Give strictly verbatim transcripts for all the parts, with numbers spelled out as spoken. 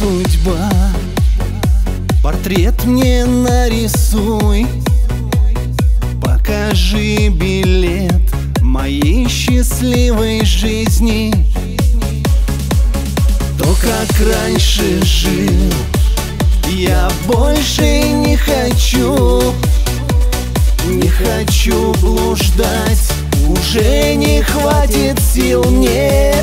судьба, портрет мне нарисуй, покажи билет моей счастливой жизни. То, как раньше жил, я больше не хочу. Не хочу блуждать, уже не хватит сил мне.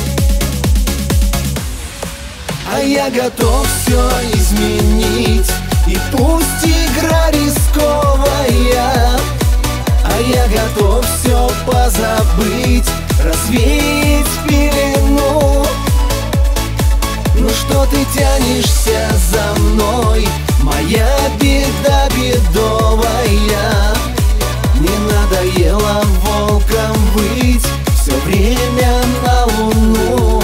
А я готов все изменить, и пусть игра рисковая. А я готов все позабыть, развеять пелену. Ну что ты тянешься за мной, моя беда бедовая? Не надоело волком быть все время на луну?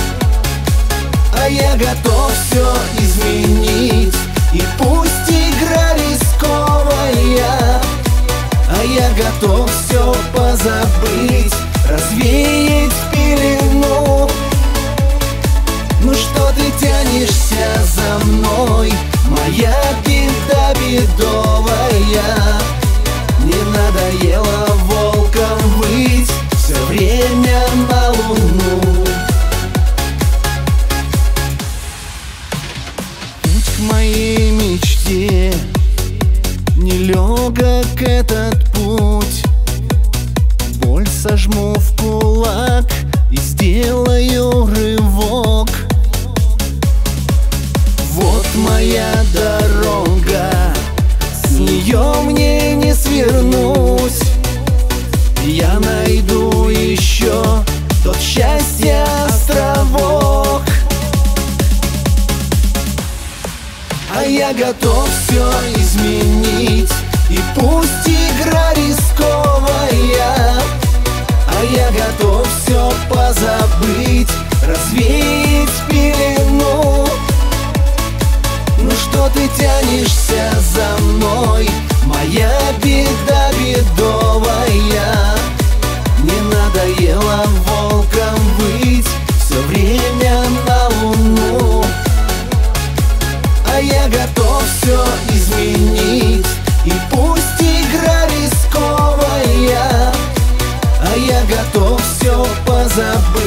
А я готов все изменить, и пусть игра рисковая. А я готов все позабыть, развеять пелену. Ну что ты тянешься за мной, моя беда бедовая? Не надоело волком быть все время на луну? Путь к моей мечте нелегок этот путь. Боль сожму в кулак и сделаю рывок. Вот моя дорога, с нее мне не свернусь. Я найду еще тот счастья островок. А я готов все изменить, и пусть игра рисковая. А я готов все позабыть, развеять пелену. Ну что ты тянешься за мной, моя беда бедовая? Не надоело волком быть все время на луну? А я готов все изменить, и пусть игра рисковая. А я готов все позабыть,